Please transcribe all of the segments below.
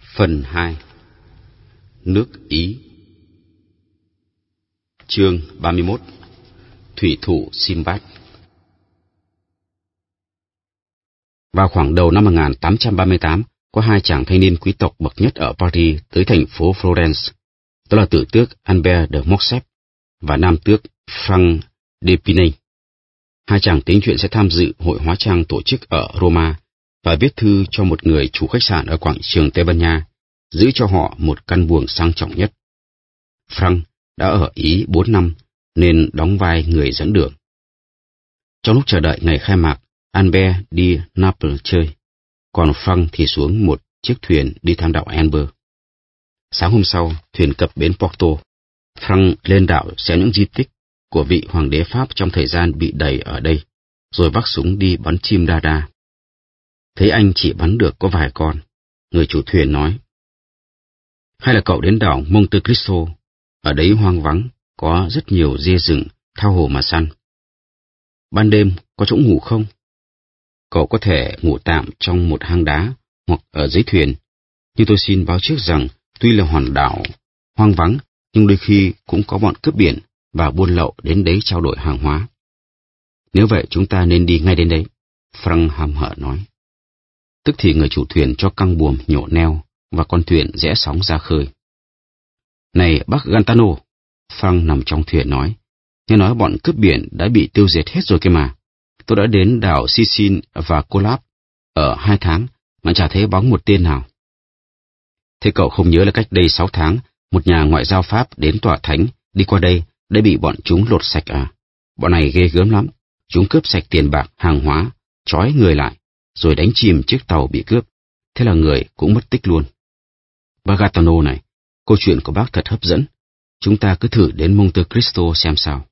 Phần 2. Nước Ý. Chương 31. Thủy thủ Sinbad. Vào khoảng đầu năm 1838, có hai chàng thanh niên quý tộc bậc nhất ở Paris tới thành phố Florence. Đó là tử tước Albert de Morcerf và nam tước Frank d'Épinay. Hai chàng tính chuyện sẽ tham dự hội hóa trang tổ chức ở Roma và viết thư cho một người chủ khách sạn ở quảng trường Tây Ban Nha giữ cho họ một căn buồng sang trọng nhất. Frank đã ở Ý 4 năm nên đóng vai người dẫn đường. Trong lúc chờ đợi ngày khai mạc, Albert đi Naples chơi, còn Frank thì xuống một chiếc thuyền đi thăm đảo Elbe. Sáng hôm sau, thuyền cập bến Porto. Frank lên đảo xem những di tích của vị hoàng đế Pháp trong thời gian bị đày ở đây, rồi vác súng đi bắn chim đa đa. Thấy anh chỉ bắn được có vài con, người chủ thuyền nói: "Hay là cậu đến đảo Monte Cristo, ở đấy hoang vắng, có rất nhiều dê rừng, tha hồ mà săn. Ban đêm có chỗ ngủ không? Cậu có thể ngủ tạm trong một hang đá hoặc ở dưới thuyền, nhưng tôi xin báo trước rằng tuy là hòn đảo hoang vắng, nhưng đôi khi cũng có bọn cướp biển và buôn lậu đến đấy trao đổi hàng hóa. Nếu vậy chúng ta nên đi ngay đến đấy," Frank hăm hở nói. Tức thì người chủ thuyền cho căng buồm nhổ neo và con thuyền rẽ sóng ra khơi. "Này bác Gaetano," Frank nằm trong thuyền nói, "nghe nói bọn cướp biển đã bị tiêu diệt hết rồi kia mà. Tôi đã đến đảo Sicily và Colab ở 2 tháng mà chả thấy bóng một tên nào." "Thế cậu không nhớ là cách đây 6 tháng, một nhà ngoại giao Pháp đến tòa thánh đi qua đây đã bị bọn chúng lột sạch à? Bọn này ghê gớm lắm. Chúng cướp sạch tiền bạc, hàng hóa, trói người lại, rồi đánh chìm chiếc tàu bị cướp. Thế là người cũng mất tích luôn. Bác Gaetano này, câu chuyện của bác thật hấp dẫn. Chúng ta cứ thử đến Monte Cristo xem sao."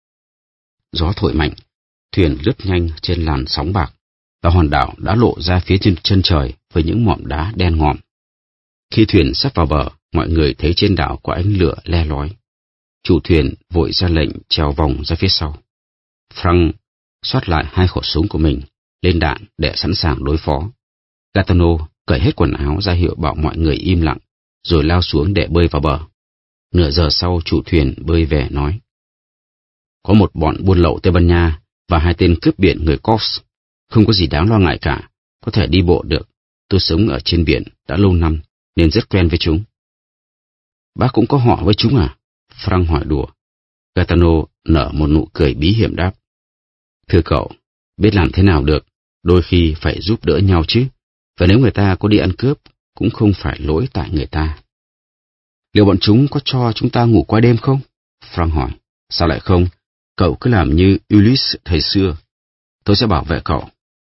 Gió thổi mạnh, thuyền lướt nhanh trên làn sóng bạc, và hòn đảo đã lộ ra phía trên chân trời với những mỏm đá đen ngòm. Khi thuyền sắp vào bờ, mọi người thấy trên đảo có ánh lửa le lói. Chủ thuyền vội ra lệnh trèo vòng ra phía sau. Frank xoát lại 2 khẩu súng của mình lên đạn để sẵn sàng đối phó. Gaetano cởi hết quần áo ra hiệu bảo mọi người im lặng, rồi lao xuống để bơi vào bờ. Nửa giờ sau, chủ thuyền bơi về nói: "Có một bọn buôn lậu Tây Ban Nha và 2 tên cướp biển người Corse. Không có gì đáng lo ngại cả, có thể đi bộ được. Tôi sống ở trên biển đã lâu năm nên rất quen với chúng." "Bác cũng có họ với chúng à?" Frank hỏi đùa. Gaetano nở một nụ cười bí hiểm đáp: "Thưa cậu, biết làm thế nào được, đôi khi phải giúp đỡ nhau chứ, và nếu người ta có đi ăn cướp, cũng không phải lỗi tại người ta." "Liệu bọn chúng có cho chúng ta ngủ qua đêm không?" Frank hỏi. "Sao lại không? Cậu cứ làm như Ulysse thời xưa. Tôi sẽ bảo vệ cậu."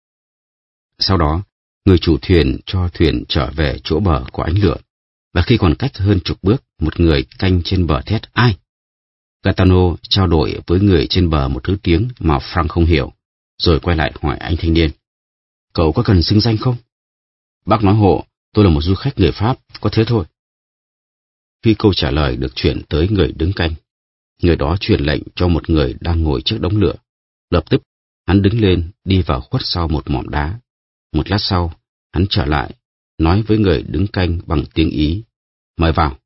Sau đó, người chủ thuyền cho thuyền trở về chỗ bờ của ánh lửa, và khi còn cách hơn 10 bước, một người canh trên bờ thét: "Ai?" Gaetano trao đổi với người trên bờ một thứ tiếng mà Frank không hiểu, rồi quay lại hỏi anh thanh niên: "Cậu có cần xưng danh không?" "Bác nói hộ, tôi là một du khách người Pháp, có thế thôi." Khi câu trả lời được chuyển tới người đứng canh, người đó truyền lệnh cho một người đang ngồi trước đống lửa. Lập tức, hắn đứng lên đi vào khuất sau một mỏm đá. Một lát sau, hắn trở lại, nói với người đứng canh bằng tiếng Ý: "Mời vào."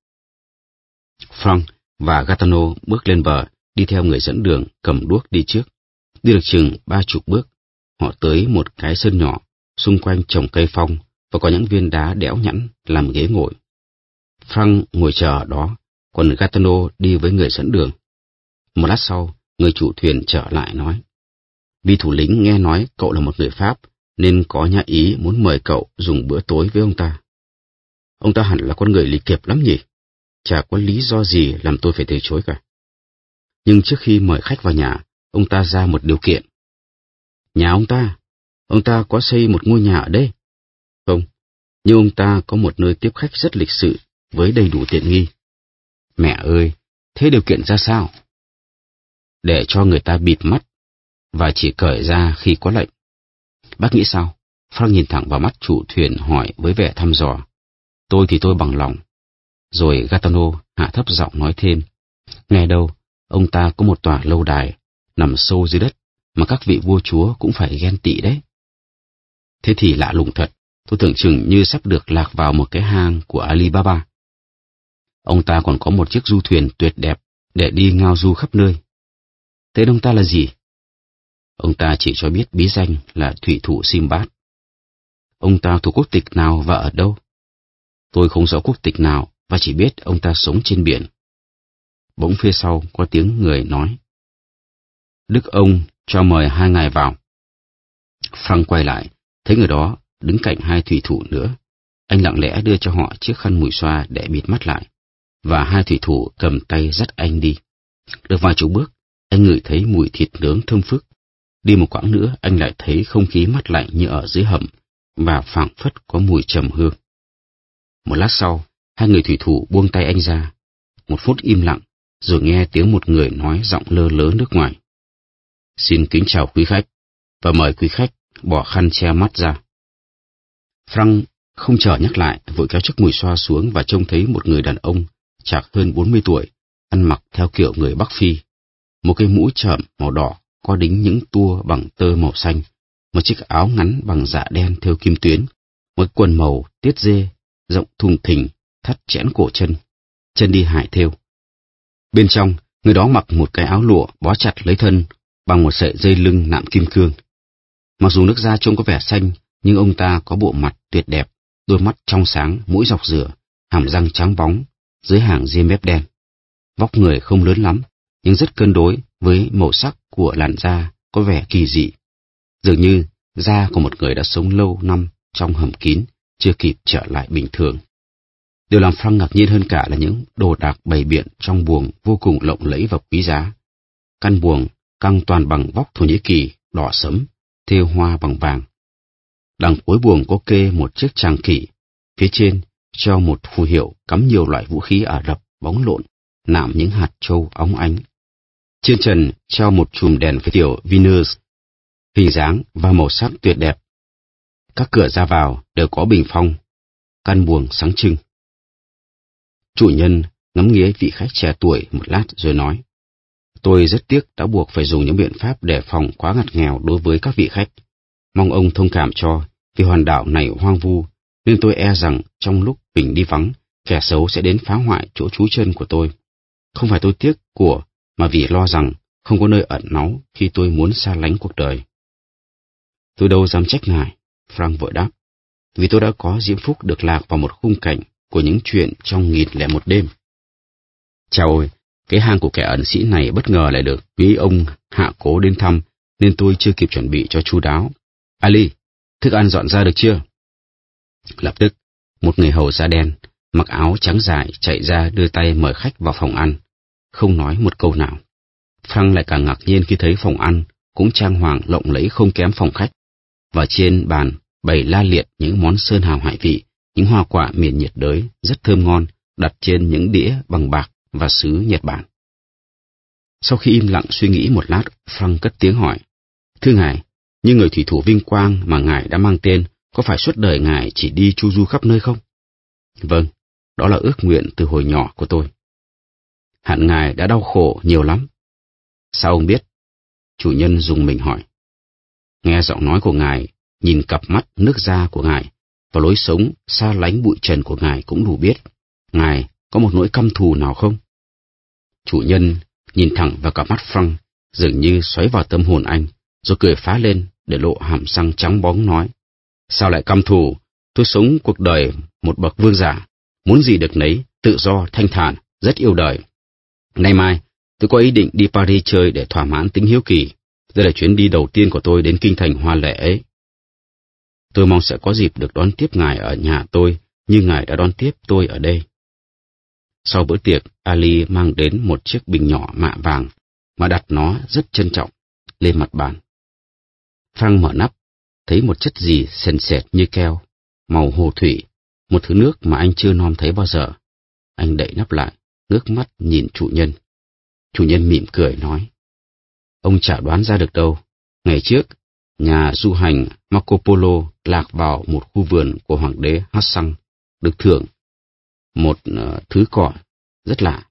Frank và Gaetano bước lên bờ, đi theo người dẫn đường cầm đuốc đi trước. Đi được chừng 30 bước, họ tới một cái sơn nhỏ, xung quanh trồng cây phong và có những viên đá đẽo nhẵn làm ghế ngồi. Frank ngồi chờ ở đó, còn Gaetano đi với người dẫn đường. Một lát sau, người chủ thuyền trở lại nói: "Vì thủ lĩnh nghe nói cậu là một người Pháp, nên có nhà Ý muốn mời cậu dùng bữa tối với ông ta. Ông ta hẳn là con người lịch thiệp lắm nhỉ? Chả có lý do gì làm tôi phải từ chối cả. Nhưng trước khi mời khách vào nhà, ông ta ra một điều kiện." "Nhà ông ta có xây một ngôi nhà ở đây?" "Không, nhưng ông ta có một nơi tiếp khách rất lịch sự với đầy đủ tiện nghi." "Mẹ ơi, thế điều kiện ra sao?" "Để cho người ta bịt mắt và chỉ cởi ra khi có lệnh." "Bác nghĩ sao?" Frank nhìn thẳng vào mắt chủ thuyền hỏi với vẻ thăm dò. "Tôi thì tôi bằng lòng." Rồi Gaetano hạ thấp giọng nói thêm: "Nghe đâu, ông ta có một tòa lâu đài nằm sâu dưới đất mà các vị vua chúa cũng phải ghen tị đấy." "Thế thì lạ lùng thật, tôi tưởng chừng như sắp được lạc vào một cái hang của Alibaba. Ông ta còn có một chiếc du thuyền tuyệt đẹp để đi ngao du khắp nơi. Tên ông ta là gì? Ông ta chỉ cho biết bí danh là thủy thủ Sinbad. Ông ta thuộc quốc tịch nào và ở đâu? Tôi không rõ quốc tịch nào và chỉ biết ông ta sống trên biển. Bỗng phía sau có tiếng người nói: Đức ông cho mời hai ngài vào. Frank quay lại, thấy người đó đứng cạnh hai thủy thủ nữa. Anh lặng lẽ đưa cho họ chiếc khăn mùi xoa để bịt mắt lại, và hai thủy thủ cầm tay dắt anh đi. Được vài chục bước, anh ngửi thấy mùi thịt nướng thơm phức. Đi một quãng nữa, anh lại thấy không khí mát lạnh như ở dưới hầm, và phảng phất có mùi trầm hương. Một lát sau, hai người thủy thủ buông tay anh ra. Một phút im lặng, rồi nghe tiếng một người nói giọng lơ lớ nước ngoài: Xin kính chào quý khách, và mời quý khách bỏ khăn che mắt ra. Frank không chờ nhắc lại, vội kéo chiếc mùi xoa xuống và trông thấy một người đàn ông chạc hơn 40 tuổi, ăn mặc theo kiểu người Bắc Phi. Một cái mũ trợm màu đỏ có đính những tua bằng tơ màu xanh, một chiếc áo ngắn bằng dạ đen thêu kim tuyến, một quần màu tiết dê rộng thùng thình, thắt chẽn cổ chân đi hải thêu. Bên trong, người đó mặc một cái áo lụa bó chặt lấy thân bằng một sợi dây lưng nạm kim cương. Mặc dù nước da trông có vẻ xanh, nhưng ông ta có bộ mặt tuyệt đẹp, đôi mắt trong sáng, mũi dọc rửa, hàm răng trắng bóng, dưới hàng ria mép đen. Vóc người không lớn lắm, nhưng rất cân đối với màu sắc của làn da có vẻ kỳ dị. Dường như da của một người đã sống lâu năm trong hầm kín, chưa kịp trở lại bình thường. Điều làm Frank ngạc nhiên hơn cả là những đồ đạc bày biện trong buồng vô cùng lộng lẫy và quý giá. Căn buồng căng toàn bằng vóc Thổ Nhĩ Kỳ đỏ sẫm, thêu hoa bằng vàng. Đằng cuối buồng có kê một chiếc tràng kỷ, phía trên treo một phù hiệu cắm nhiều loại vũ khí Ả Rập bóng lộn, nạm những hạt châu óng ánh. Trên trần treo một chùm đèn kiểu Venus, hình dáng và màu sắc tuyệt đẹp. Các cửa ra vào đều có bình phong. Căn buồng sáng trưng. Chủ nhân ngắm nghía vị khách trẻ tuổi một lát rồi nói: Tôi rất tiếc đã buộc phải dùng những biện pháp đề phòng quá ngặt nghèo đối với các vị khách. Mong ông thông cảm cho, vì hòn đảo này hoang vu, nên tôi e rằng trong lúc mình đi vắng, kẻ xấu sẽ đến phá hoại chỗ trú chân của tôi. Không phải tôi tiếc của, mà vì lo rằng không có nơi ẩn náu khi tôi muốn xa lánh cuộc đời. Tôi đâu dám trách ngài, Frank vội đáp, vì tôi đã có diễm phúc được lạc vào một khung cảnh của những chuyện trong 1001 đêm. Chào ôi, cái hang của kẻ ẩn sĩ này bất ngờ lại được quý ông hạ cố đến thăm, nên tôi chưa kịp chuẩn bị cho chu đáo. Ali, thức ăn dọn ra được chưa? Lập tức, một người hầu da đen, mặc áo trắng dài chạy ra đưa tay mời khách vào phòng ăn, không nói một câu nào. Frank lại càng ngạc nhiên khi thấy phòng ăn cũng trang hoàng lộng lẫy không kém phòng khách, và trên bàn bày la liệt những món sơn hào hải vị, những hoa quả miền nhiệt đới rất thơm ngon, đặt trên những đĩa bằng bạc và sứ Nhật Bản. Sau khi im lặng suy nghĩ một lát, Frank cất tiếng hỏi: Thưa ngài, như người thủy thủ vinh quang mà ngài đã mang tên, có phải suốt đời ngài chỉ đi chu du khắp nơi không? Vâng, đó là ước nguyện từ hồi nhỏ của tôi. Hẳn ngài đã đau khổ nhiều lắm. Sao ông biết? Chủ nhân dùng mình hỏi. Nghe giọng nói của ngài, nhìn cặp mắt nước da của ngài, và lối sống xa lánh bụi trần của ngài cũng đủ biết. Ngài có một nỗi căm thù nào không? Chủ nhân nhìn thẳng vào cặp mắt Frank, dường như xoáy vào tâm hồn anh, rồi cười phá lên để lộ hàm răng trắng bóng nói: Sao lại căm thù? Tôi sống cuộc đời một bậc vương giả, muốn gì được nấy, tự do, thanh thản, rất yêu đời. Nay mai, tôi có ý định đi Paris chơi để thỏa mãn tính hiếu kỳ. Đây là chuyến đi đầu tiên của tôi đến kinh thành hoa lệ ấy. Tôi mong sẽ có dịp được đón tiếp ngài ở nhà tôi, như ngài đã đón tiếp tôi ở đây. Sau bữa tiệc, Ali mang đến một chiếc bình nhỏ mạ vàng, mà đặt nó rất trân trọng lên mặt bàn. Frank mở nắp, thấy một chất gì sền sệt như keo, màu hồ thủy, một thứ nước mà anh chưa nom thấy bao giờ. Anh đậy nắp lại, ngước mắt nhìn chủ nhân. Chủ nhân mỉm cười nói: Ông chả đoán ra được đâu. Ngày trước, nhà du hành Marco Polo lạc vào một khu vườn của hoàng đế Hassan, được thưởng một thứ cỏ rất lạ.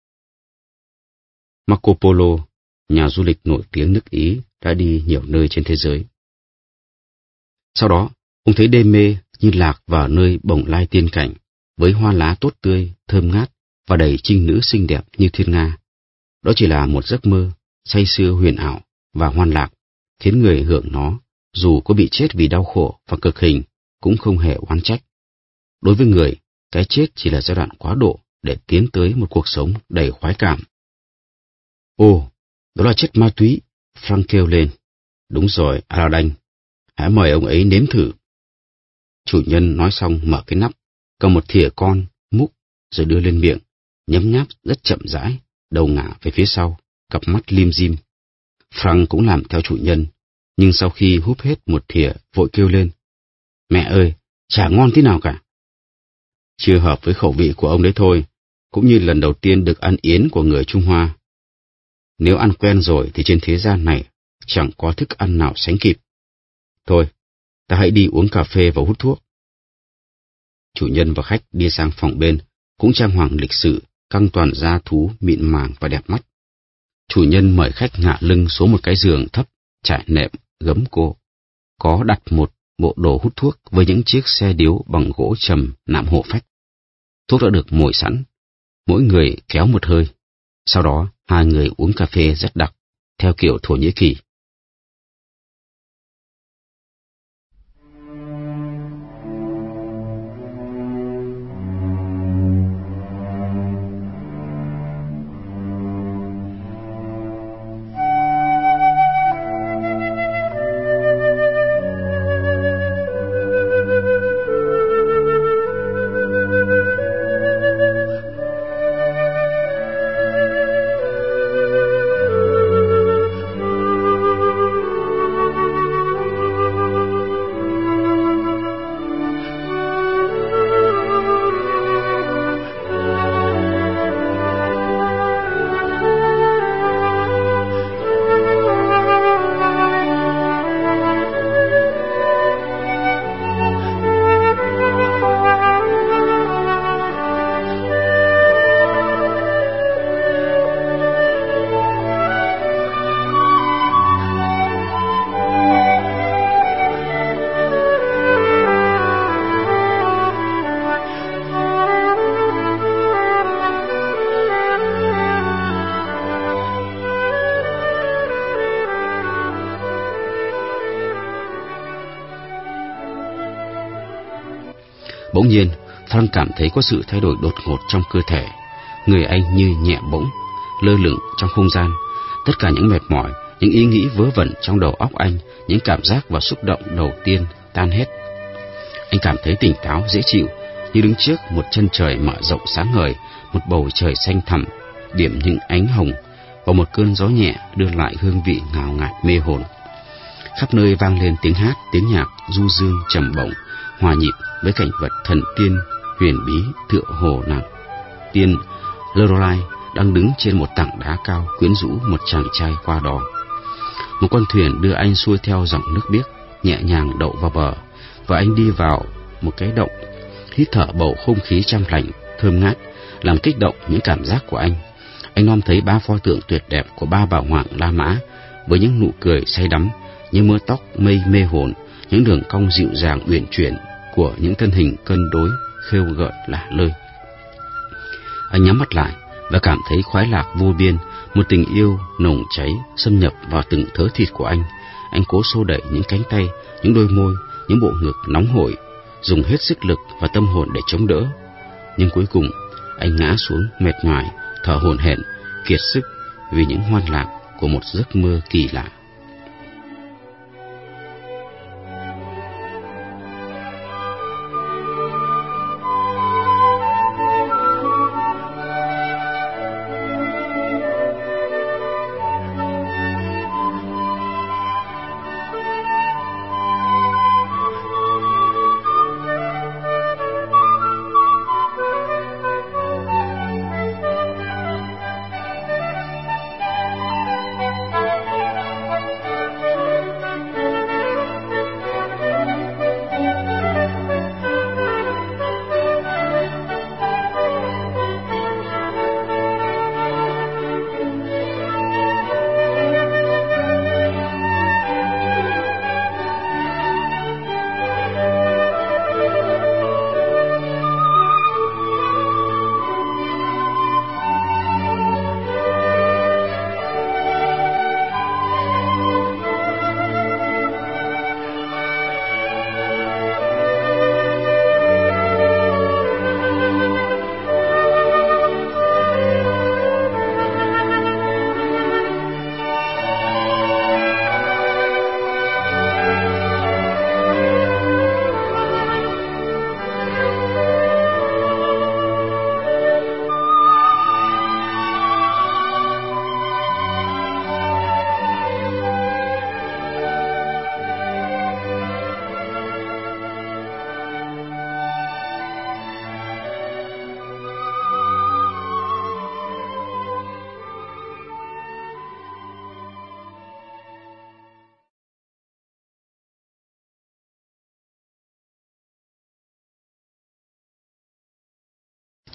Marco Polo, nhà du lịch nổi tiếng nước Ý, đã đi nhiều nơi trên thế giới. Sau đó, ông thấy đê mê như lạc vào nơi bồng lai tiên cảnh, với hoa lá tốt tươi, thơm ngát và đầy trinh nữ xinh đẹp như thiên nga. Đó chỉ là một giấc mơ, say sưa huyền ảo và hoan lạc, khiến người hưởng nó, dù có bị chết vì đau khổ và cực hình, cũng không hề oán trách. Đối với người, cái chết chỉ là giai đoạn quá độ để tiến tới một cuộc sống đầy khoái cảm. Ồ, đó là chất ma túy, Frank kêu lên. Đúng rồi, Aladdin, hãy mời ông ấy nếm thử. Chủ nhân nói xong mở cái nắp, cầm một thìa con, múc, rồi đưa lên miệng, nhấm nháp rất chậm rãi, đầu ngả về phía sau, cặp mắt lim dim. Frank cũng làm theo chủ nhân, nhưng sau khi húp hết một thìa, vội kêu lên. Mẹ ơi, chả ngon tí nào cả. Chưa hợp với khẩu vị của ông đấy thôi, cũng như lần đầu tiên được ăn yến của người Trung Hoa. Nếu ăn quen rồi thì trên thế gian này chẳng có thức ăn nào sánh kịp. Thôi, ta hãy đi uống cà phê và hút thuốc. Chủ nhân và khách đi sang phòng bên, cũng trang hoàng lịch sự, căng toàn da thú mịn màng và đẹp mắt. Chủ nhân mời khách ngả lưng xuống một cái giường thấp, trải nệm, gấm cô. Có đặt một bộ đồ hút thuốc với những chiếc xe điếu bằng gỗ trầm nạm hộ phách. Thuốc đã được mồi sẵn, mỗi người kéo một hơi. Sau đó, hai người uống cà phê rất đặc, theo kiểu Thổ Nhĩ Kỳ. Bỗng nhiên, Frank cảm thấy có sự thay đổi đột ngột trong cơ thể. Người anh như nhẹ bỗng, lơ lửng trong không gian. Tất cả những mệt mỏi, những ý nghĩ vớ vẩn trong đầu óc anh, những cảm giác và xúc động đầu tiên tan hết. Anh cảm thấy tỉnh táo, dễ chịu, như đứng trước một chân trời mở rộng sáng ngời, một bầu trời xanh thẳm, điểm những ánh hồng, và một cơn gió nhẹ đưa lại hương vị ngào ngạt mê hồn. Khắp nơi vang lên tiếng hát, tiếng nhạc du dương trầm bổng, hòa nhịp với cảnh vật thần tiên huyền bí tựa hồ nàng tiên Lorelai đang đứng trên một tảng đá cao quyến rũ một chàng trai qua đó. Một con thuyền đưa anh xuôi theo dòng nước biếc, nhẹ nhàng đậu vào bờ, và anh đi vào một cái động, hít thở bầu không khí trong lành, thơm ngát, làm kích động những cảm giác của anh. Anh nom thấy ba pho tượng tuyệt đẹp của ba bà hoàng La Mã, với những nụ cười say đắm, những mớ tóc mây mê hồn, những đường cong dịu dàng uyển chuyển của những thân hình cân đối, khêu gợi lả lơi. Anh nhắm mắt lại và cảm thấy khoái lạc vô biên, một tình yêu nồng cháy xâm nhập vào từng thớ thịt của anh. Anh cố xô đẩy những cánh tay, những đôi môi, những bộ ngực nóng hổi, dùng hết sức lực và tâm hồn để chống đỡ. Nhưng cuối cùng, anh ngã xuống mệt nhoài, thở hổn hển, kiệt sức vì những hoan lạc của một giấc mơ kỳ lạ.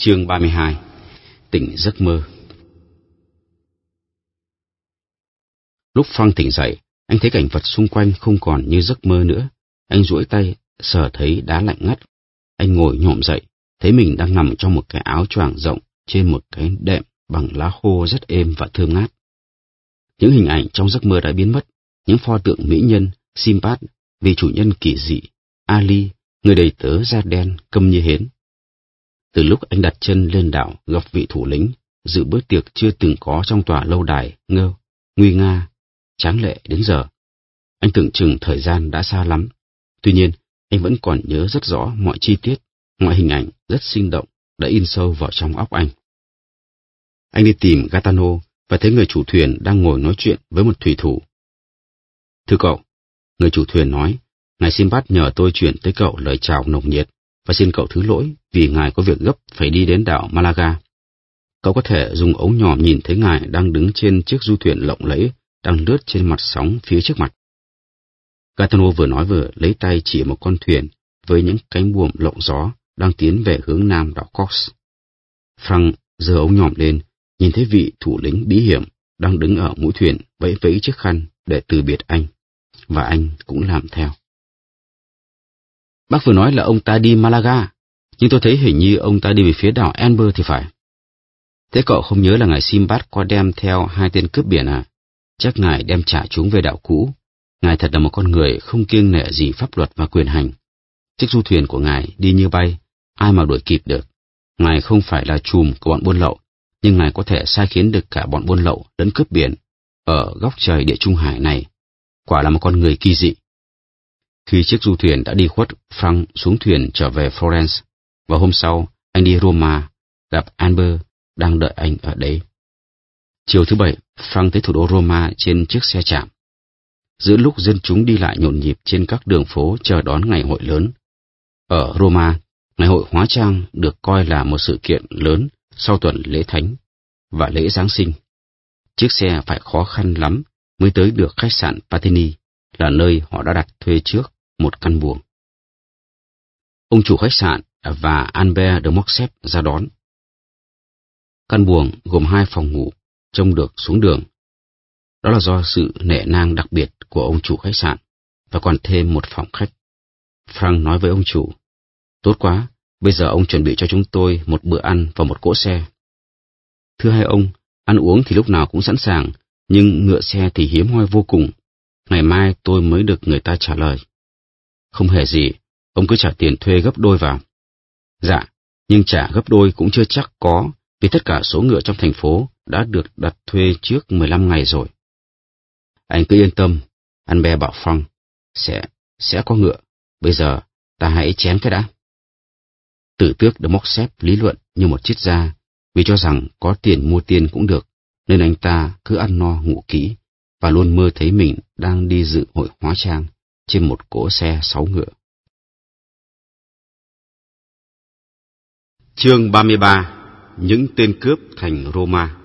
Chương 32. Tỉnh giấc mơ. Lúc Frank tỉnh dậy, anh thấy cảnh vật xung quanh không còn như giấc mơ nữa. Anh duỗi tay, sờ thấy đá lạnh ngắt. Anh ngồi nhổm dậy, thấy mình đang nằm trong một cái áo choàng rộng trên một cái đệm bằng lá khô rất êm và thơm ngát. Những hình ảnh trong giấc mơ đã biến mất, những pho tượng mỹ nhân, Simbad, vị chủ nhân kỳ dị, Ali, người đầy tớ da đen, câm như hến. Từ lúc anh đặt chân lên đảo gặp vị thủ lĩnh, dự bữa tiệc chưa từng có trong tòa lâu đài nguy nga, tráng lệ đến giờ, anh tưởng chừng thời gian đã xa lắm. Tuy nhiên, anh vẫn còn nhớ rất rõ mọi chi tiết, mọi hình ảnh rất sinh động đã in sâu vào trong óc anh. Anh đi tìm Gaetano và thấy người chủ thuyền đang ngồi nói chuyện với một thủy thủ. Thưa cậu, người chủ thuyền nói, ngài Simbad nhờ tôi chuyển tới cậu lời chào nồng nhiệt và xin cậu thứ lỗi vì ngài có việc gấp phải đi đến đảo Malaga. Cậu có thể dùng ống nhòm nhìn thấy ngài đang đứng trên chiếc du thuyền lộng lẫy đang lướt trên mặt sóng phía trước mặt. Gaetano vừa nói vừa lấy tay chỉ một con thuyền với những cánh buồm lộng gió đang tiến về hướng nam đảo Cox. Frank giơ ống nhòm lên, nhìn thấy vị thủ lĩnh bí hiểm đang đứng ở mũi thuyền vẫy vẫy chiếc khăn để từ biệt anh, và anh cũng làm theo. Bác vừa nói là ông ta đi Malaga, nhưng tôi thấy hình như ông ta đi về phía đảo Amber thì phải. Thế cậu không nhớ là ngài Simbad có đem theo 2 tên cướp biển à? Chắc ngài đem trả chúng về đảo cũ. Ngài thật là một con người không kiêng nể gì pháp luật và quyền hành. Chiếc du thuyền của ngài đi như bay, ai mà đuổi kịp được. Ngài không phải là trùm của bọn buôn lậu, nhưng ngài có thể sai khiến được cả bọn buôn lậu lẫn cướp biển ở góc trời địa trung hải này. Quả là một con người kỳ dị. Khi chiếc du thuyền đã đi khuất, Frank xuống thuyền trở về Florence, và hôm sau anh đi Roma, gặp Amber đang đợi anh ở đấy. Chiều thứ Bảy, Frank tới thủ đô Roma trên chiếc xe trạm. Giữa lúc dân chúng đi lại nhộn nhịp trên các đường phố chờ đón ngày hội lớn. Ở Roma, ngày hội hóa trang được coi là một sự kiện lớn sau tuần lễ thánh và lễ Giáng sinh. Chiếc xe phải khó khăn lắm mới tới được khách sạn Patini, là nơi họ đã đặt thuê trước một căn buồng. Ông chủ khách sạn và Albert de Morcerf ra đón. Căn buồng gồm 2 phòng ngủ, trông được xuống đường. Đó là do sự nể nang đặc biệt của ông chủ khách sạn, và còn thêm một phòng khách. Frank nói với ông chủ, tốt quá, bây giờ ông chuẩn bị cho chúng tôi một bữa ăn và một cỗ xe. Thưa hai ông, ăn uống thì lúc nào cũng sẵn sàng, nhưng ngựa xe thì hiếm hoi vô cùng. Ngày mai tôi mới được người ta trả lời. Không hề gì, ông cứ trả tiền thuê gấp đôi vào. Dạ, nhưng trả gấp đôi cũng chưa chắc có, vì tất cả số ngựa trong thành phố đã được đặt thuê trước 15 ngày rồi. Anh cứ yên tâm, Albert bảo Frank, sẽ có ngựa. Bây giờ, ta hãy chén cái đã. Tử tước de Morcerf lý luận như một triết gia, vì cho rằng có tiền mua tiên cũng được, nên anh ta cứ ăn no ngủ kỹ, và luôn mơ thấy mình đang đi dự hội hóa trang trên một cỗ xe 6 ngựa. Chương 33. Những tên cướp thành Roma.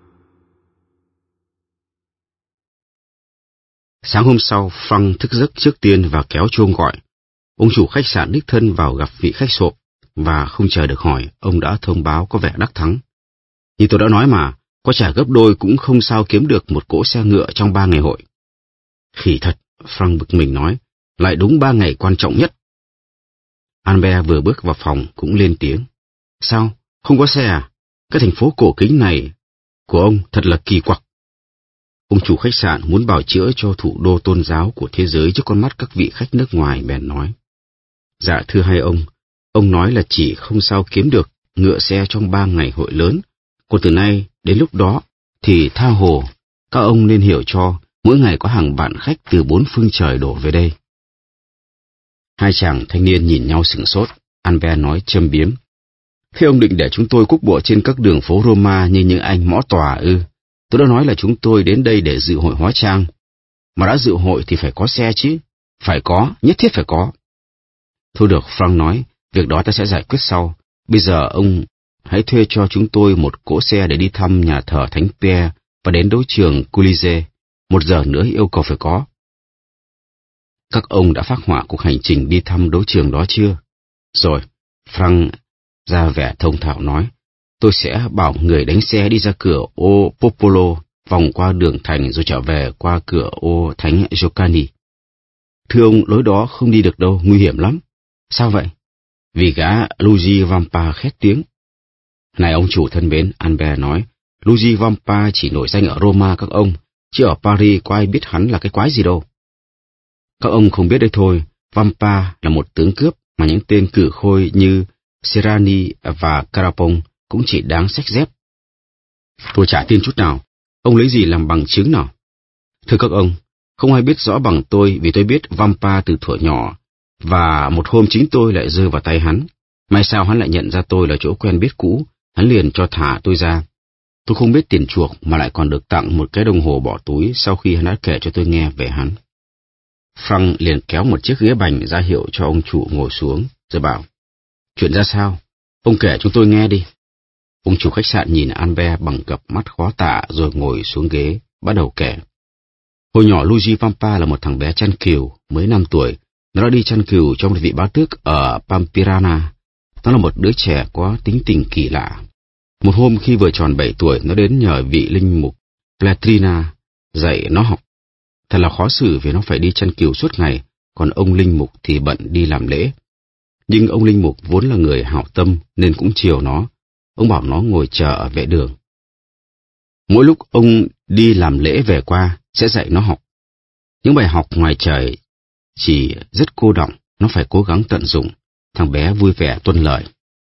Sáng hôm sau, Frank thức giấc trước tiên và kéo chuông gọi. Ông chủ khách sạn đích thân vào gặp vị khách sộp, và không chờ được hỏi, ông đã thông báo có vẻ đắc thắng. Như tôi đã nói mà, có trả gấp đôi cũng không sao kiếm được một cỗ xe ngựa trong 3 ngày hội. Khỉ thật, Frank bực mình nói, lại đúng 3 ngày quan trọng nhất. Albert vừa bước vào phòng cũng lên tiếng. Sao, không có xe à? Cái thành phố cổ kính này của ông thật là kỳ quặc. Ông chủ khách sạn muốn bào chữa cho thủ đô tôn giáo của thế giới trước con mắt các vị khách nước ngoài, bèn nói. Dạ thưa hai ông nói là chỉ không sao kiếm được ngựa xe trong 3 ngày hội lớn, còn từ nay đến lúc đó thì tha hồ, các ông nên hiểu cho mỗi ngày có hàng vạn khách từ 4 phương trời đổ về đây. Hai chàng thanh niên nhìn nhau sửng sốt, Albert nói châm biếm. Thế ông định để chúng tôi cuốc bộ trên các đường phố Roma như những anh mõ tòa ư? Tôi đã nói là chúng tôi đến đây để dự hội hóa trang. Mà đã dự hội thì phải có xe chứ. Phải có, nhất thiết phải có. Thôi được, Frank nói, việc đó ta sẽ giải quyết sau. Bây giờ ông hãy thuê cho chúng tôi một cỗ xe để đi thăm nhà thờ Thánh Pierre và đến đấu trường Colisée. 1 giờ nữa yêu cầu phải có. Các ông đã phác họa cuộc hành trình đi thăm đấu trường đó chưa? Rồi, Frank ra vẻ thông thạo nói, Tôi sẽ bảo người đánh xe đi ra cửa ô Popolo, vòng qua đường thành rồi trở về qua cửa ô Thánh Giocani. Thưa ông, lối đó không đi được đâu, nguy hiểm lắm. Sao vậy? Vì gã Luigi Vampa khét tiếng. Này ông chủ thân mến, Albert nói, Luigi Vampa chỉ nổi danh ở Roma các ông, chứ ở Paris có ai biết hắn là cái quái gì đâu. Các ông không biết đấy thôi, Vampa là một tướng cướp mà những tên cử khôi như Serrani và Carapon cũng chỉ đáng xách dép. Tôi chả tin chút nào, ông lấy gì làm bằng chứng nào? Thưa các ông, không ai biết rõ bằng tôi vì tôi biết Vampa từ thuở nhỏ, và một hôm chính tôi lại rơi vào tay hắn. May sao hắn lại nhận ra tôi là chỗ quen biết cũ, hắn liền cho thả tôi ra. Tôi không biết tiền chuộc mà lại còn được tặng một cái đồng hồ bỏ túi sau khi hắn đã kể cho tôi nghe về hắn. Frank liền kéo một chiếc ghế bành ra hiệu cho ông chủ ngồi xuống, rồi bảo, chuyện ra sao? Ông kể chúng tôi nghe đi. Ông chủ khách sạn nhìn Albert bằng cặp mắt khó tả rồi ngồi xuống ghế, bắt đầu kể. Hồi nhỏ Luigi Vampa là một thằng bé chăn cừu, mới 5 tuổi, nó đã đi chăn cừu cho một vị bá tước ở Pampirana. Nó là một đứa trẻ có tính tình kỳ lạ. Một hôm khi vừa tròn 7 tuổi, nó đến nhờ vị linh mục Platrina dạy nó học. Thật là khó xử vì nó phải đi chăn cừu suốt ngày, còn ông linh mục thì bận đi làm lễ. Nhưng ông linh mục vốn là người hảo tâm nên cũng chiều nó. Ông bảo nó ngồi chờ ở vệ đường. Mỗi lúc ông đi làm lễ về qua sẽ dạy nó học. Những bài học ngoài trời chỉ rất cô đọng, nó phải cố gắng tận dụng. Thằng bé vui vẻ tuân lời.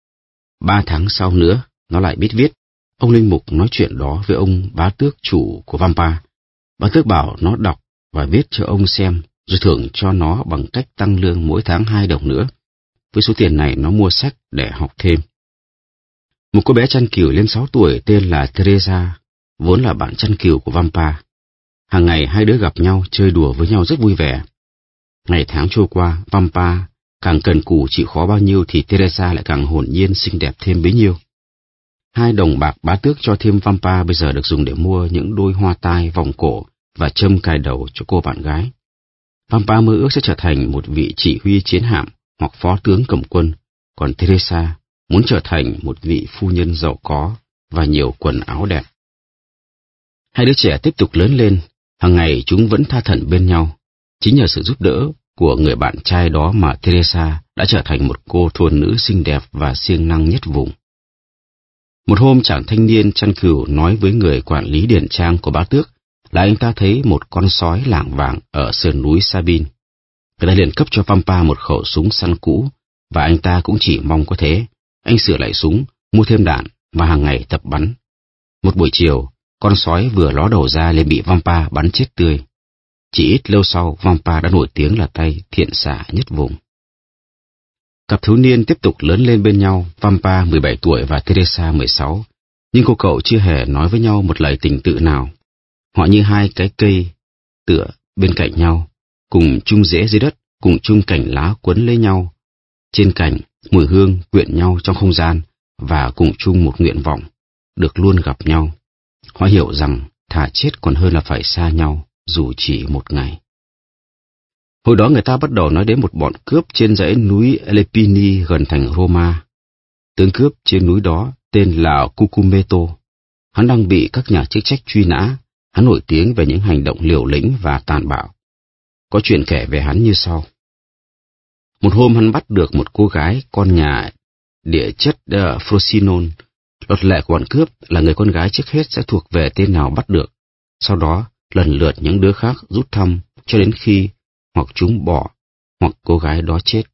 3 tháng sau nữa, nó lại biết viết. Ông linh mục nói chuyện đó với ông bá tước chủ của Vampa. Bá tước bảo nó đọc và viết cho ông xem, rồi thưởng cho nó bằng cách tăng lương mỗi tháng 2 đồng nữa. Với số tiền này nó mua sách để học thêm. Một cô bé chăn cừu lên 6 tuổi tên là Teresa, vốn là bạn chăn cừu của Vampa. Hàng ngày hai đứa gặp nhau, chơi đùa với nhau rất vui vẻ. Ngày tháng trôi qua, Vampa càng cần cù chịu khó bao nhiêu thì Teresa lại càng hồn nhiên xinh đẹp thêm bấy nhiêu. 2 đồng bạc bá tước cho thêm Vampa bây giờ được dùng để mua những đôi hoa tai, vòng cổ và châm cài đầu cho cô bạn gái. Vampa mơ ước sẽ trở thành một vị chỉ huy chiến hạm hoặc phó tướng cầm quân, còn Teresa muốn trở thành một vị phu nhân giàu có và nhiều quần áo đẹp. Hai đứa trẻ tiếp tục lớn lên, hàng ngày chúng vẫn tha thẩn bên nhau. Chính nhờ sự giúp đỡ của người bạn trai đó mà Teresa đã trở thành một cô thôn nữ xinh đẹp và siêng năng nhất vùng. Một hôm chàng thanh niên chăn cừu nói với người quản lý điển trang của bá tước là anh ta thấy một con sói lảng vảng ở sườn núi Sabine. Người ta liền cấp cho Vampa một khẩu súng săn cũ, và anh ta cũng chỉ mong có thế. Anh sửa lại súng, mua thêm đạn và hàng ngày tập bắn. Một buổi chiều, con sói vừa ló đầu ra liền bị Vampa bắn chết tươi. Chỉ ít lâu sau, Vampa đã nổi tiếng là tay thiện xạ nhất vùng. Cặp thiếu niên tiếp tục lớn lên bên nhau, Vampa 17 tuổi và Teresa 16, nhưng cô cậu chưa hề nói với nhau một lời tình tự nào. Họ như hai cái cây tựa bên cạnh nhau, cùng chung rễ dưới đất, cùng chung cành lá quấn lấy nhau. Trên cành, mùi hương quyện nhau trong không gian, và cùng chung một nguyện vọng, được luôn gặp nhau. Họ hiểu rằng thà chết còn hơn là phải xa nhau, dù chỉ một ngày. Hồi đó người ta bắt đầu nói đến một bọn cướp trên dãy núi Lepini gần thành Roma. Tướng cướp trên núi đó tên là Cucumetto. Hắn đang bị các nhà chức trách truy nã. Hắn nổi tiếng về những hành động liều lĩnh và tàn bạo. Có chuyện kể về hắn như sau. Một hôm hắn bắt được một cô gái con nhà địa chất Frosinone. Luật lệ của bọn cướp là người con gái trước hết sẽ thuộc về tên nào bắt được. Sau đó lần lượt những đứa khác rút thăm cho đến khi hoặc chúng bỏ hoặc cô gái đó chết.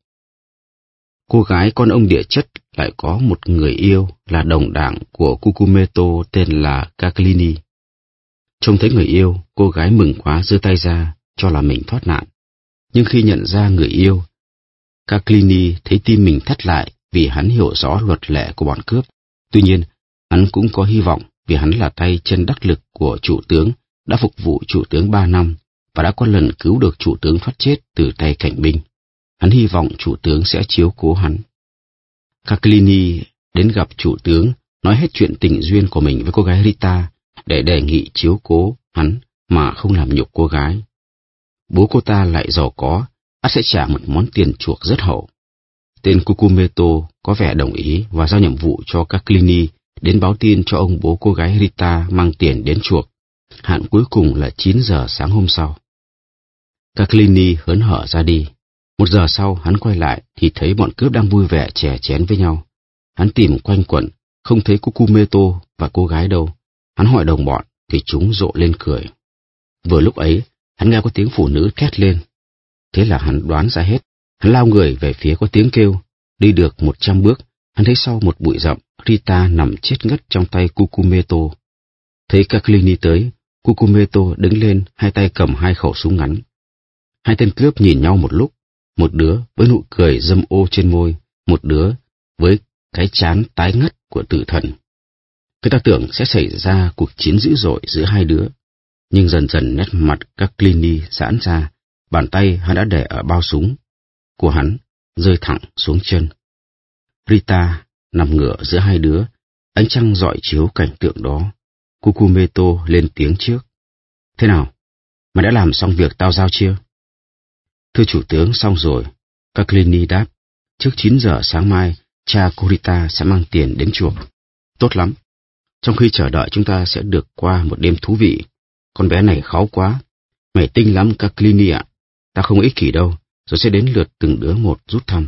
Cô gái con ông địa chất lại có một người yêu là đồng đảng của Cucumetto tên là Caclini. Trông thấy người yêu, cô gái mừng quá giơ tay ra cho là mình thoát nạn. Nhưng khi nhận ra người yêu, Caclini thấy tim mình thắt lại vì hắn hiểu rõ luật lệ của bọn cướp. Tuy nhiên, hắn cũng có hy vọng vì hắn là tay chân đắc lực của chủ tướng, đã phục vụ chủ tướng 3 năm và đã có lần cứu được chủ tướng thoát chết từ tay cảnh binh. Hắn hy vọng chủ tướng sẽ chiếu cố hắn. Caclini đến gặp chủ tướng, nói hết chuyện tình duyên của mình với cô gái Rita để đề nghị chiếu cố hắn mà không làm nhục cô gái. Bố cô ta lại giàu có, ắt sẽ trả một món tiền chuộc rất hậu. Tên Cucumetto có vẻ đồng ý và giao nhiệm vụ cho Caclini đến báo tin cho ông bố cô gái Rita mang tiền đến chuộc. Hạn cuối cùng là 9 giờ sáng hôm sau. Caccilini hớn hở ra đi. 1 giờ sau hắn quay lại thì thấy bọn cướp đang vui vẻ chè chén với nhau. Hắn tìm quanh quẩn, không thấy Cucumetto và cô gái đâu. Hắn hỏi đồng bọn thì chúng rộ lên cười. Vừa lúc ấy, hắn nghe có tiếng phụ nữ thét lên. Thế là hắn đoán ra hết. Hắn lao người về phía có tiếng kêu. Đi được 100 bước, hắn thấy sau một bụi rậm, Rita nằm chết ngất trong tay Cucumetto. Thấy Caccilini tới, Cucumetto đứng lên, hai tay cầm 2 khẩu súng ngắn. Hai tên cướp nhìn nhau một lúc, một đứa với nụ cười dâm ô trên môi, một đứa với cái trán tái ngất của tử thần. Người ta tưởng sẽ xảy ra cuộc chiến dữ dội giữa hai đứa, nhưng dần dần nét mặt Caccilini giãn ra, bàn tay hắn đã để ở bao súng của hắn, rơi thẳng xuống chân. Rita nằm ngửa giữa hai đứa, ánh trăng rọi chiếu cảnh tượng đó. Cucumetto lên tiếng trước. Thế nào? Mày đã làm xong việc tao giao chưa? Thưa chủ tướng, xong rồi. Caccilini đáp. Trước 9 giờ sáng mai, cha của Rita sẽ mang tiền đến chuộc. Tốt lắm. Trong khi chờ đợi chúng ta sẽ được qua một đêm thú vị. Con bé này kháu quá. Mày tinh lắm Caccilini ạ. Ta không ích kỷ đâu, rồi sẽ đến lượt từng đứa một rút thăm.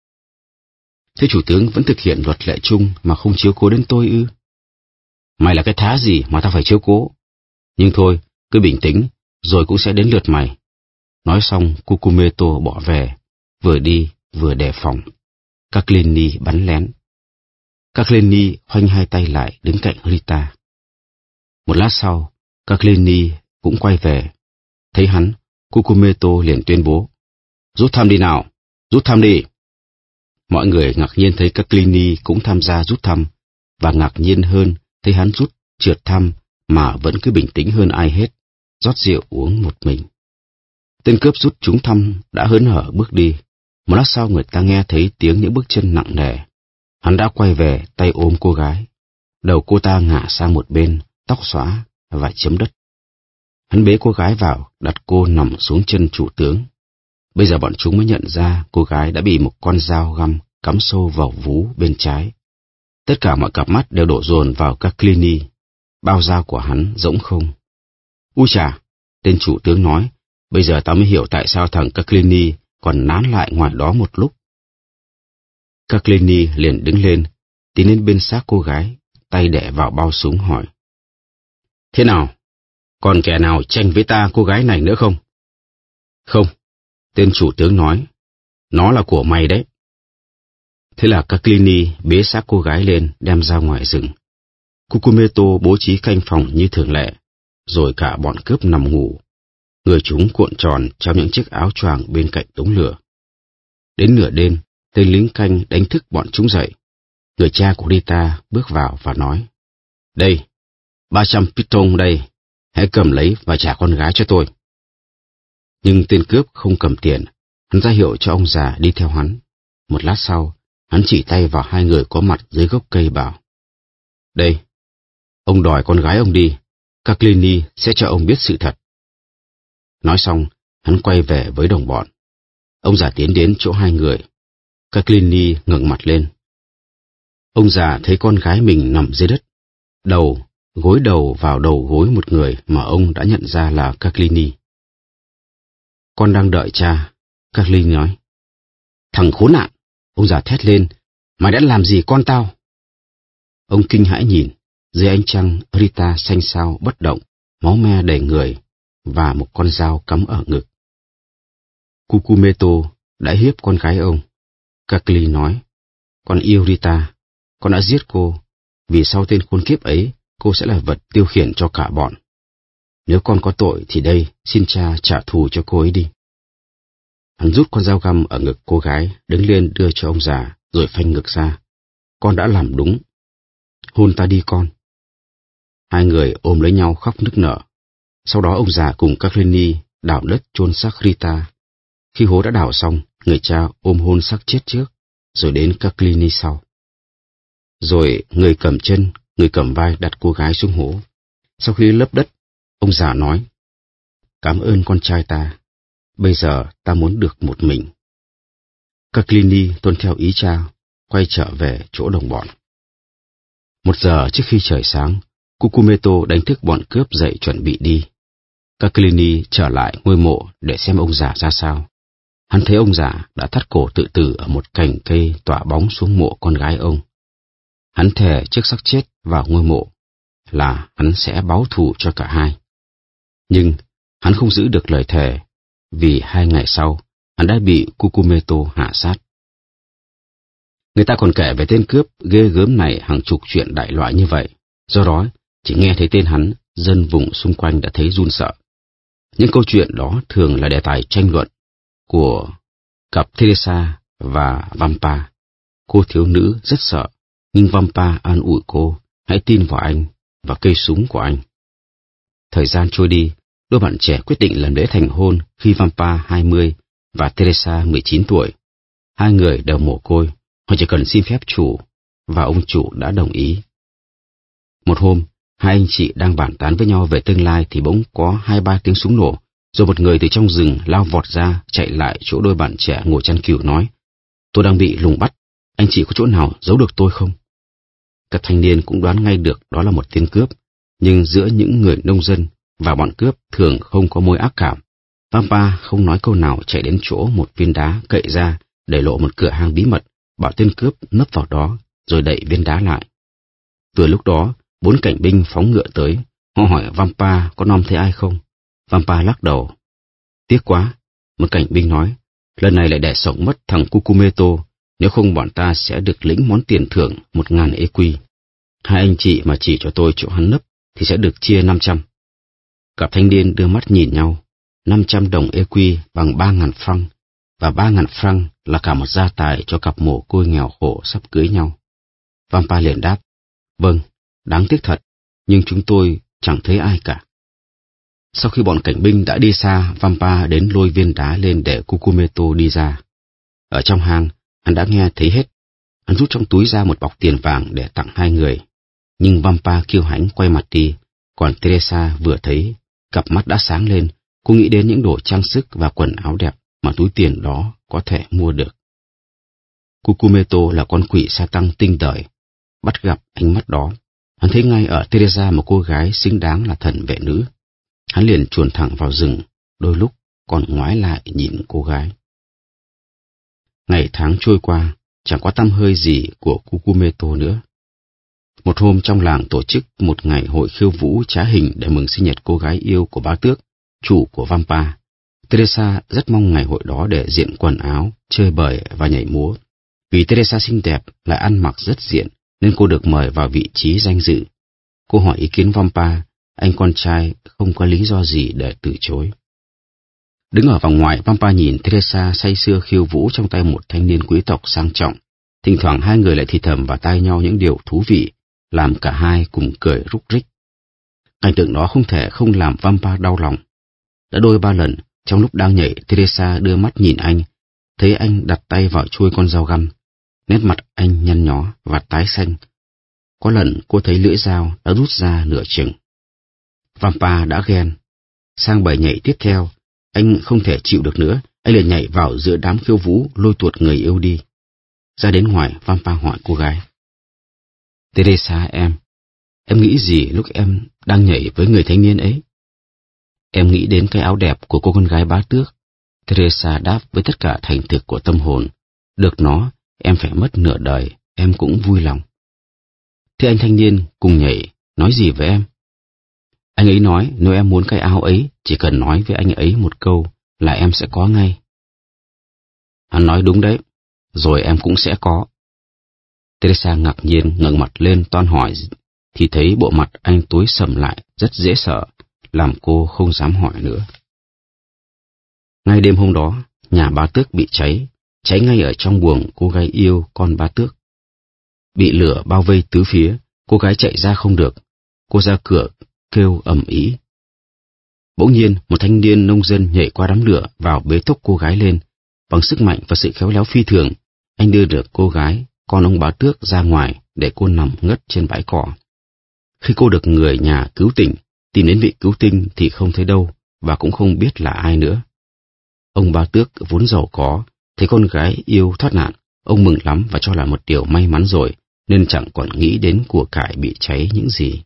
Thế chủ tướng vẫn thực hiện luật lệ chung mà không chiếu cố đến tôi ư? Mày là cái thá gì mà ta phải chiếu cố? Nhưng thôi, cứ bình tĩnh, rồi cũng sẽ đến lượt mày. Nói xong, Cucumetto bỏ về, vừa đi vừa đề phòng. Caccilini bắn lén. Caccilini khoanh hai tay lại đứng cạnh Rita. Một lát sau, Caccilini cũng quay về. Thấy hắn, Cucumetto liền tuyên bố. Rút thăm đi nào, rút thăm đi. Mọi người ngạc nhiên thấy Caccilini cũng tham gia rút thăm, và ngạc nhiên hơn thấy hắn rút trượt thăm mà vẫn cứ bình tĩnh hơn ai hết, rót rượu uống một mình. Tên cướp rút trúng thăm đã hớn hở bước đi. Một lát sau người ta nghe thấy tiếng những bước chân nặng nề. Hắn đã quay về tay ôm cô gái. Đầu cô ta ngả sang một bên, tóc xõa và chấm đất. Hắn bế cô gái vào, đặt cô nằm xuống chân chủ tướng. Bây giờ bọn chúng mới nhận ra cô gái đã bị một con dao găm cắm sâu vào vú bên trái. Tất cả mọi cặp mắt đều đổ dồn vào Caccilini. Bao dao của hắn rỗng không. Ui chà, tên chủ tướng nói, bây giờ tao mới hiểu tại sao thằng Caccilini còn nán lại ngoài đó một lúc. Caccilini liền đứng lên, tiến đến bên xác cô gái, tay đẻ vào bao súng hỏi. Thế nào? Còn kẻ nào tranh với ta cô gái này nữa không? Không, tên chủ tướng nói, nó là của mày đấy. Thế là Caccilini bế xác cô gái lên đem ra ngoài rừng. Cucumetto bố trí canh phòng như thường lệ, rồi cả bọn cướp nằm ngủ. Người chúng cuộn tròn trong những chiếc áo choàng bên cạnh đống lửa. Đến nửa đêm, tên lính canh đánh thức bọn chúng dậy. Người cha của Rita bước vào và nói, đây, 300 piton đây, hãy cầm lấy và trả con gái cho tôi. Nhưng tên cướp không cầm tiền, hắn ra hiệu cho ông già đi theo hắn. Một lát sau, hắn chỉ tay vào hai người có mặt dưới gốc cây bảo, đây, ông đòi con gái ông đi, Caccilini sẽ cho ông biết sự thật. Nói xong, hắn quay về với đồng bọn. Ông già tiến đến chỗ hai người. Caccilini ngẩng mặt lên. Ông già thấy con gái mình nằm dưới đất, gối đầu vào đầu gối một người mà ông đã nhận ra là Caccilini. Con đang đợi cha, Caccilini nói. Thằng khốn nạn, ông già thét lên, mày đã làm gì con tao? Ông kinh hãi nhìn, dưới ánh trăng Rita xanh xao bất động, máu me đầy người, và một con dao cắm ở ngực. Cucumetto đã hiếp con gái ông. Caccilini nói, con yêu Rita, con đã giết cô, vì sau tên khốn kiếp ấy, cô sẽ là vật tiêu khiển cho cả bọn. Nếu con có tội thì đây, xin cha trả thù cho cô ấy đi. Hắn rút con dao găm ở ngực cô gái, đứng lên đưa cho ông già, rồi phanh ngực ra. Con đã làm đúng. Hôn ta đi con. Hai người ôm lấy nhau khóc nức nở. Sau đó ông già cùng Caccilini đào đất chôn xác Rita. Khi hố đã đào xong, người cha ôm hôn xác chết trước, rồi đến Caccilini sau. Rồi người cầm chân, người cầm vai đặt cô gái xuống hố. Sau khi lấp đất, ông già nói, cảm ơn con trai ta, bây giờ ta muốn được một mình. Caccilini tuân theo ý cha, quay trở về chỗ đồng bọn. 1 giờ trước khi trời sáng, Cucumetto đánh thức bọn cướp dậy chuẩn bị đi. Caccilini trở lại ngôi mộ để xem ông già ra sao. Hắn thấy ông già đã thắt cổ tự tử ở một cành cây tỏa bóng xuống mộ con gái ông. Hắn thề trước xác chết vào ngôi mộ là hắn sẽ báo thù cho cả hai. Nhưng hắn không giữ được lời thề, vì 2 ngày sau, hắn đã bị Cucumetto hạ sát. Người ta còn kể về tên cướp ghê gớm này hàng chục chuyện đại loại như vậy, do đó chỉ nghe thấy tên hắn, dân vùng xung quanh đã thấy run sợ. Những câu chuyện đó thường là đề tài tranh luận của cặp Teresa và Vampa. Cô thiếu nữ rất sợ, nhưng Vampa an ủi cô, hãy tin vào anh và cây súng của anh. Thời gian trôi đi, đôi bạn trẻ quyết định làm lễ thành hôn khi Vampa 20 và Teresa 19 tuổi. Hai người đều mồ côi, họ chỉ cần xin phép chủ, và ông chủ đã đồng ý. Một hôm, hai anh chị đang bàn tán với nhau về tương lai thì bỗng có 2-3 tiếng súng nổ, rồi một người từ trong rừng lao vọt ra, chạy lại chỗ đôi bạn trẻ ngồi chăn cừu nói: "Tôi đang bị lùng bắt, anh chị có chỗ nào giấu được tôi không?" Các thanh niên cũng đoán ngay được đó là một tên cướp, nhưng giữa những người nông dân và bọn cướp thường không có mối ác cảm. Vampa không nói câu nào, chạy đến chỗ một viên đá cậy ra để lộ một cửa hàng bí mật, bảo tên cướp nấp vào đó, rồi đậy viên đá lại. Vừa lúc đó, 4 cảnh binh phóng ngựa tới. Họ hỏi Vampa có nom thấy ai không. Vampa lắc đầu. "Tiếc quá," một cảnh binh nói, "lần này lại để sống mất thằng Cucumetto, nếu không bọn ta sẽ được lĩnh món tiền thưởng 1.000 EQ. Hai anh chị mà chỉ cho tôi chỗ hắn nấp thì sẽ được chia 500. Cặp thanh niên đưa mắt nhìn nhau. 500 đồng EQ bằng 3.000 franc, và 3.000 franc là cả một gia tài cho cặp mồ côi nghèo khổ sắp cưới nhau. Vampa liền đáp: "Vâng, đáng tiếc thật, nhưng chúng tôi chẳng thấy ai cả." Sau khi bọn cảnh binh đã đi xa, Vampa đến lôi viên đá lên để Cucumetto đi ra. Ở trong hang, hắn đã nghe thấy hết. Hắn rút trong túi ra một bọc tiền vàng để tặng hai người. Nhưng Vampa kiêu hãnh quay mặt đi, còn Teresa vừa thấy, cặp mắt đã sáng lên. Cô nghĩ đến những đồ trang sức và quần áo đẹp mà túi tiền đó có thể mua được. Cucumetto là con quỷ sa tăng tinh đời. Bắt gặp ánh mắt đó, hắn thấy ngay ở Teresa một cô gái xứng đáng là thần vệ nữ. Hắn liền chuồn thẳng vào rừng, đôi lúc còn ngoái lại nhìn cô gái. Ngày tháng trôi qua, chẳng có tăm hơi gì của Cucumetto nữa. Một hôm trong làng tổ chức một ngày hội khiêu vũ trá hình để mừng sinh nhật cô gái yêu của bá tước, chủ của Vampa. Teresa rất mong ngày hội đó để diện quần áo, chơi bời và nhảy múa. Vì Teresa xinh đẹp lại ăn mặc rất diện, nên cô được mời vào vị trí danh dự. Cô hỏi ý kiến Vampa, anh con trai không có lý do gì để từ chối. Đứng ở vòng ngoài, Vampa nhìn Teresa say sưa khiêu vũ trong tay một thanh niên quý tộc sang trọng. Thỉnh thoảng hai người lại thì thầm vào tai nhau những điều thú vị, làm cả hai cùng cười rúc rích. Cảnh tượng đó không thể không làm Vampa đau lòng. Đã đôi ba lần, trong lúc đang nhảy, Teresa đưa mắt nhìn anh, thấy anh đặt tay vào chuôi con dao găm. Nét mặt anh nhăn nhó và tái xanh. Có lần cô thấy lưỡi dao đã rút ra nửa chừng. Vampa đã ghen. Sang bài nhảy tiếp theo, anh không thể chịu được nữa, anh liền nhảy vào giữa đám khiêu vũ, lôi tuột người yêu đi. Ra đến ngoài, Vampa hỏi cô gái: "Teresa em nghĩ gì lúc em đang nhảy với người thanh niên ấy?" "Em nghĩ đến cái áo đẹp của cô con gái bá tước." Teresa đáp với tất cả thành thực của tâm hồn. "Được nó, em phải mất nửa đời, em cũng vui lòng." "Thế anh thanh niên cùng nhảy nói gì với em?" "Anh ấy nói nếu em muốn cái áo ấy, chỉ cần nói với anh ấy một câu là em sẽ có ngay." "Hắn nói đúng đấy, rồi em cũng sẽ có." Teresa ngạc nhiên ngẩng mặt lên toan hỏi, thì thấy bộ mặt anh tối sầm lại rất dễ sợ, làm cô không dám hỏi nữa. Ngay đêm hôm đó, nhà bá tước bị cháy ngay ở trong buồng cô gái yêu con bá tước. Bị lửa bao vây tứ phía, cô gái chạy ra không được. Cô ra cửa kêu ầm ĩ. Bỗng nhiên, một thanh niên nông dân nhảy qua đám lửa vào bế túc cô gái lên. Bằng sức mạnh và sự khéo léo phi thường, anh đưa được cô gái, con ông bá tước ra ngoài để cô nằm ngất trên bãi cỏ. Khi cô được người nhà cứu tỉnh, tìm đến vị cứu tinh thì không thấy đâu, và cũng không biết là ai nữa. Ông bá tước vốn giàu có, thấy con gái yêu thoát nạn, ông mừng lắm và cho là một điều may mắn rồi, nên chẳng còn nghĩ đến của cải bị cháy những gì.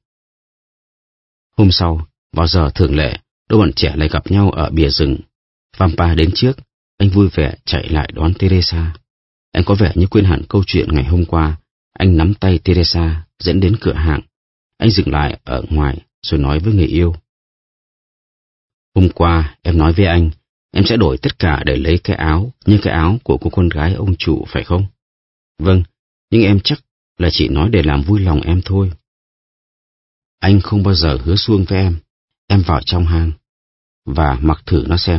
Hôm sau, vào giờ thường lệ, đôi bọn trẻ lại gặp nhau ở bìa rừng. Vampa đến trước, anh vui vẻ chạy lại đón Teresa. Anh có vẻ như quên hẳn câu chuyện ngày hôm qua. Anh nắm tay Teresa dẫn đến cửa hàng. Anh dừng lại ở ngoài rồi nói với người yêu. Hôm qua em nói với anh, em sẽ đổi tất cả để lấy cái áo, như cái áo của cô con gái ông chủ phải không? Vâng, nhưng em chắc là chỉ nói để làm vui lòng em thôi. Anh không bao giờ hứa suông với em. Em vào trong hang và mặc thử nó xem.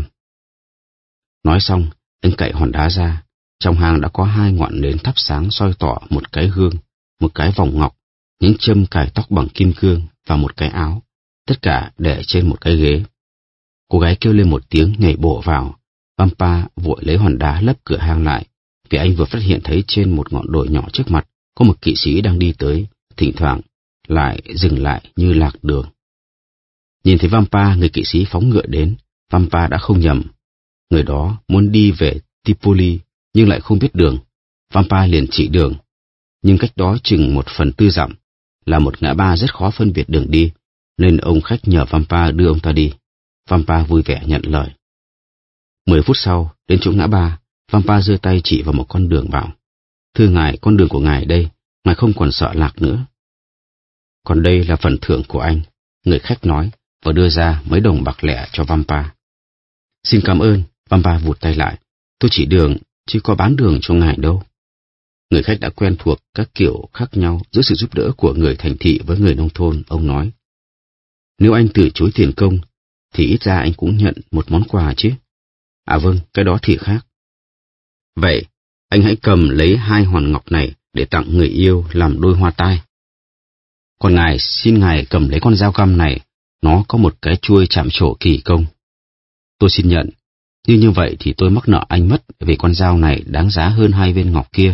Nói xong, anh cậy hòn đá ra. Trong hang đã có 2 ngọn nến thắp sáng soi tỏ một cái gương, một cái vòng ngọc, những châm cài tóc bằng kim cương và một cái áo, tất cả để trên một cái ghế. Cô gái kêu lên một tiếng nhảy bổ vào. Vampa vội lấy hòn đá lấp cửa hang lại, vì anh vừa phát hiện thấy trên một ngọn đồi nhỏ trước mặt có một kỵ sĩ đang đi tới, thỉnh thoảng lại dừng lại như lạc đường. Nhìn thấy Vampa, người kỵ sĩ phóng ngựa đến. Vampa đã không nhầm. Người đó muốn đi về Tripoli nhưng lại không biết đường. Vampa liền chỉ đường, nhưng cách đó chừng 1/4 dặm là một ngã ba rất khó phân biệt đường đi, nên ông khách nhờ Vampa đưa ông ta đi. Vampa vui vẻ nhận lời. 10 phút sau, đến chỗ ngã ba, Vampa giơ tay chỉ vào một con đường bảo: Thưa ngài, con đường của ngài đây, ngài không còn sợ lạc nữa. Còn đây là phần thưởng của anh, người khách nói, và đưa ra mấy đồng bạc lẻ cho Vampa. Xin cảm ơn. Vampa vụt tay lại. Tôi chỉ đường, chứ có bán đường cho ngài đâu. Người khách đã quen thuộc các kiểu khác nhau giữa sự giúp đỡ của người thành thị với người nông thôn, ông nói. Nếu anh từ chối tiền công, thì ít ra anh cũng nhận một món quà chứ. À vâng, cái đó thì khác. Vậy, anh hãy cầm lấy 2 hòn ngọc này để tặng người yêu làm đôi hoa tai. Còn ngài, xin ngài cầm lấy con dao găm này, nó có một cái chuôi chạm trổ kỳ công. Tôi xin nhận, nhưng như vậy thì tôi mắc nợ anh mất vì con dao này đáng giá hơn 2 viên ngọc kia.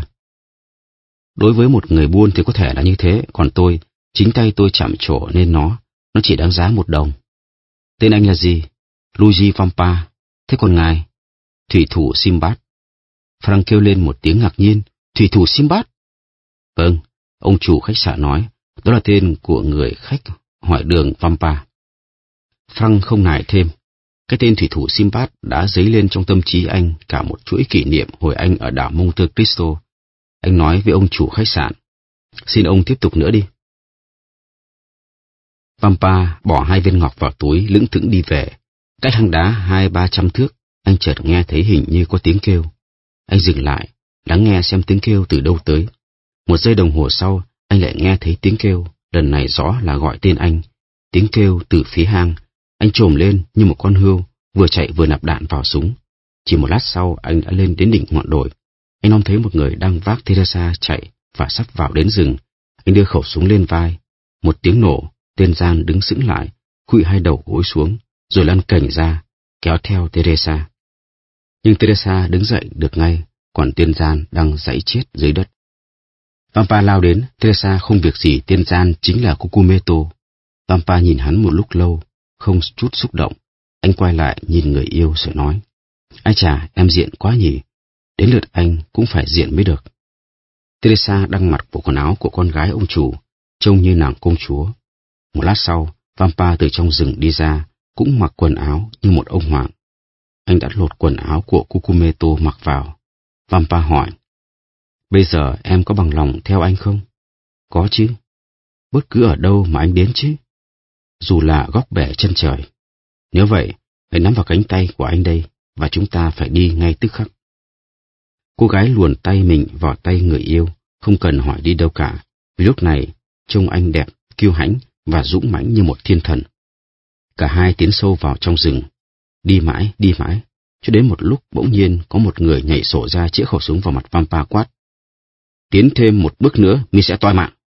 Đối với một người buôn thì có thể là như thế, còn tôi, chính tay tôi chạm trổ nên nó chỉ đáng giá 1 đồng. Tên anh là gì? Luigi Vampa. Thế còn ngài? Thủy thủ Sinbad. Frank kêu lên một tiếng ngạc nhiên. Thủy thủ Sinbad? Vâng, ông chủ khách sạn nói, đó là tên của người khách hỏi đường Vampa. Frank không nài thêm. Cái tên thủy thủ Sinbad đã dấy lên trong tâm trí anh cả một chuỗi kỷ niệm hồi anh ở đảo Monte Cristo. Anh nói với ông chủ khách sạn, xin ông tiếp tục nữa đi. Vampa bỏ 2 viên ngọc vào túi, lững thững đi về. Cách hang đá 200-300 thước, anh chợt nghe thấy hình như có tiếng kêu. Anh dừng lại, lắng nghe xem tiếng kêu từ đâu tới. 1 giây đồng hồ sau, anh lại nghe thấy tiếng kêu, lần này rõ là gọi tên anh. Tiếng kêu từ phía hang. Anh trồm lên như một con hươu, vừa chạy vừa nạp đạn vào súng. Chỉ một lát sau, anh đã lên đến đỉnh ngọn đồi. Anh trông thấy một người đang vác Teresa chạy và sắp vào đến rừng. Anh đưa khẩu súng lên vai. Một tiếng nổ, tên gian đứng sững lại, khuỵu 2 đầu gối xuống, rồi lăn cành ra, kéo theo Teresa. Nhưng Teresa đứng dậy được ngay, còn tên gian đang giãy chết dưới đất. Vampa lao đến, Teresa không việc gì, tên gian chính là Cucumetto. Vampa nhìn hắn một lúc lâu, không chút xúc động. Anh quay lại nhìn người yêu rồi nói, ai chà, em diện quá nhỉ, đến lượt anh cũng phải diện mới được. Teresa đang mặc bộ quần áo của con gái ông chủ, trông như nàng công chúa. Một lát sau, Vampa từ trong rừng đi ra, cũng mặc quần áo như một ông hoàng. Anh đã lột quần áo của Cucumetto mặc vào. Vampa hỏi, bây giờ em có bằng lòng theo anh không? Có chứ. Bất cứ ở đâu mà anh đến chứ. Dù là góc bể chân trời. Nếu vậy, hãy nắm vào cánh tay của anh đây, và chúng ta phải đi ngay tức khắc. Cô gái luồn tay mình vào tay người yêu, không cần hỏi đi đâu cả, vì lúc này trông anh đẹp, kiêu hãnh và dũng mãnh như một thiên thần. Cả hai tiến sâu vào trong rừng, đi mãi, cho đến một lúc bỗng nhiên có một người nhảy sổ ra chĩa khẩu súng vào mặt Vampa quát. Tiến thêm một bước nữa, mi sẽ toi mạng.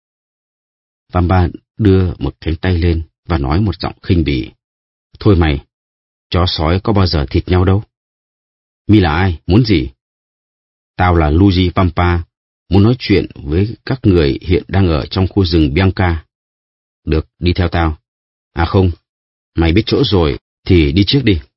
Vampa đưa một cánh tay lên và nói một giọng khinh bỉ. Thôi mày, chó sói có bao giờ thịt nhau đâu. Mi là ai, muốn gì? Tao là Luigi Vampa, muốn nói chuyện với các người hiện đang ở trong khu rừng Bianca. Được, đi theo tao. À không, mày biết chỗ rồi thì đi trước đi.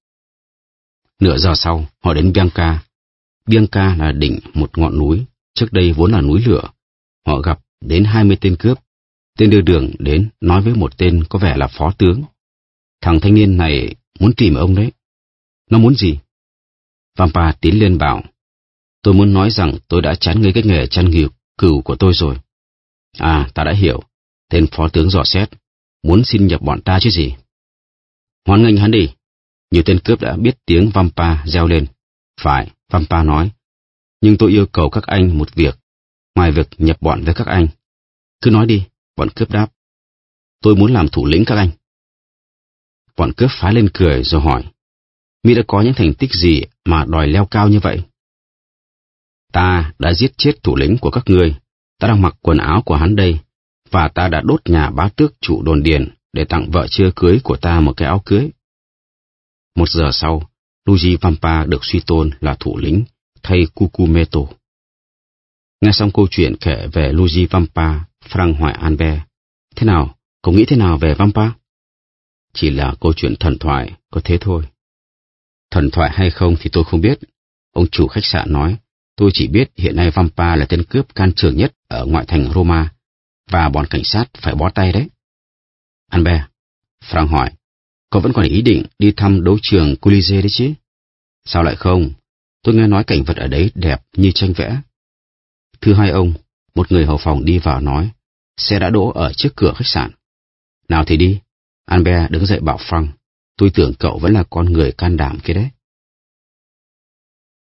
Nửa giờ sau, họ đến Bianca. Bianca là đỉnh một ngọn núi, trước đây vốn là núi lửa. Họ gặp đến 20 tên cướp. Tên đưa đường đến nói với một tên có vẻ là phó tướng. Thằng thanh niên này muốn tìm ông đấy. Nó muốn gì? Vampa tiến lên bảo, tôi muốn nói rằng tôi đã chán ngấy cái nghề chăn cừu của tôi rồi. À, ta đã hiểu. Tên phó tướng dò xét, muốn xin nhập bọn ta chứ gì. Hoan nghênh hắn đi. Nhiều tên cướp đã biết tiếng Vampa reo lên. Phải, Vampa nói. Nhưng tôi yêu cầu các anh một việc, ngoài việc nhập bọn với các anh. Cứ nói đi, bọn cướp đáp. Tôi muốn làm thủ lĩnh các anh. Bọn cướp phá lên cười rồi hỏi, Mi đã có những thành tích gì mà đòi leo cao như vậy? Ta đã giết chết thủ lĩnh của các ngươi, ta đang mặc quần áo của hắn đây, và ta đã đốt nhà bá tước chủ đồn điền để tặng vợ chưa cưới của ta một cái áo cưới. 1 giờ sau, Luigi Vampa được suy tôn là thủ lĩnh thay Cucumetto. Nghe xong câu chuyện kể về Luigi Vampa, Frank hỏi Albert, thế nào, cậu nghĩ thế nào về Vampa? Chỉ là câu chuyện thần thoại, có thế thôi. Thần thoại hay không thì tôi không biết. Ông chủ khách sạn nói, tôi chỉ biết hiện nay Vampa là tên cướp can trường nhất ở ngoại thành Roma, và bọn cảnh sát phải bó tay đấy. Albert, Frank hỏi, cậu vẫn còn ý định đi thăm đấu trường Colisée đấy chứ? Sao lại không? Tôi nghe nói cảnh vật ở đấy đẹp như tranh vẽ. Thưa hai ông, một người hầu phòng đi vào nói, xe đã đỗ ở trước cửa khách sạn. Nào thì đi. Albert đứng dậy bảo Frank, tôi tưởng cậu vẫn là con người can đảm kia đấy.